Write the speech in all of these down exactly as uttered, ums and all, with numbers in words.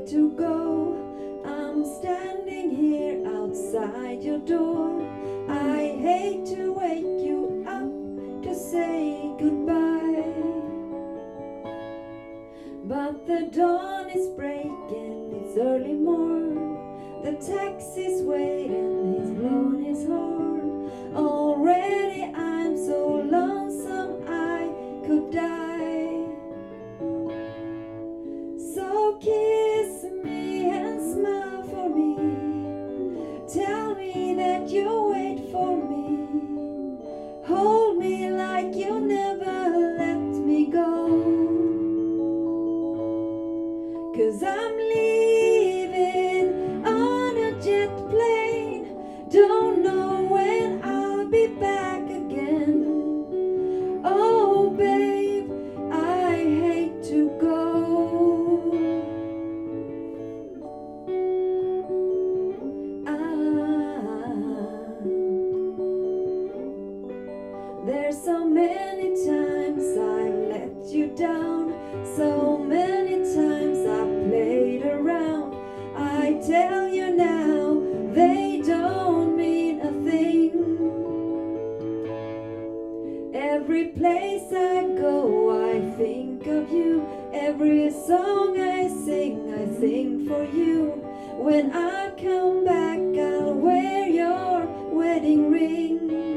to go. I'm standing here outside your door. I hate to wake you up to say goodbye, but the dawn is breaking, it's early morn. The taxi's waiting, he's blown his horn. Already I'm so lonesome I could die. So kiss me and smile for me. Tell me that you wait for me. Hold me like you never let me go. 'Cause I'm leaving on a jet plane. Don't know when I'll be back again. Oh babe, I hate to go. There's so many times I've let you down, so many times I've played around. I tell you now, they don't mean a thing. Every place I go, I think of you. Every song I sing, I sing for you. When I come back, I'll wear your wedding ring.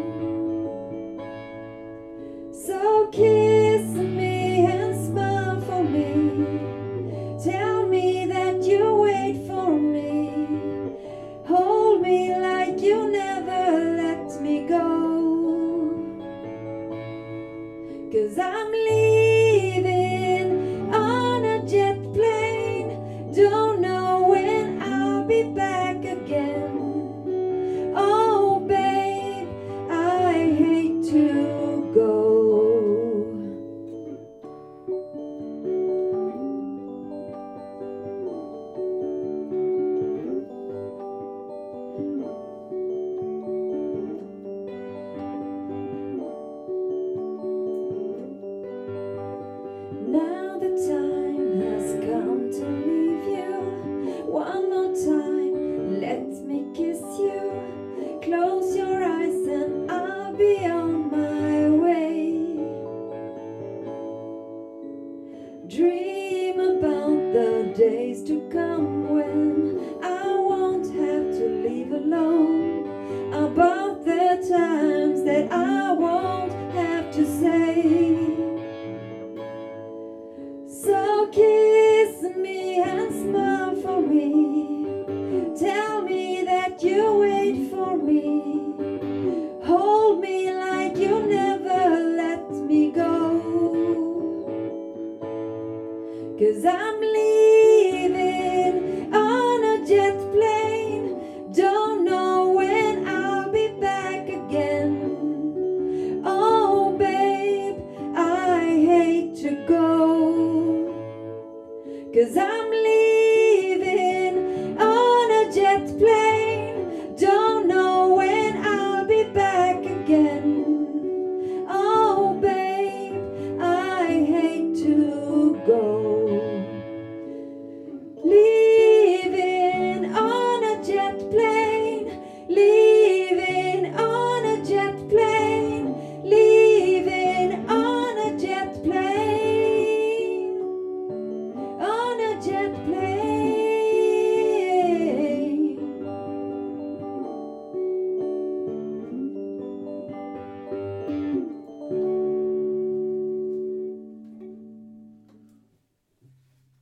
So kiss me and smile for me. Tell me that you wait for me. Hold me like you never let me go. 'Cause I'm leaving on a jet plane. Don't know when I'll be back again. Oh babe, I hate to go. Now the time has come to leave you. One more time, let me kiss you. Close your eyes and I'll be on my way. Dream about the days to come when I won't have to leave alone. About the times that I won't have to say. So kiss me and smile for me. Tell me that you wait for me. Hold me like you never let me go. 'Cause I'm leaving on a jet plane. Don't know when I'll be back again. Oh babe, I hate to go. 'Cause I'm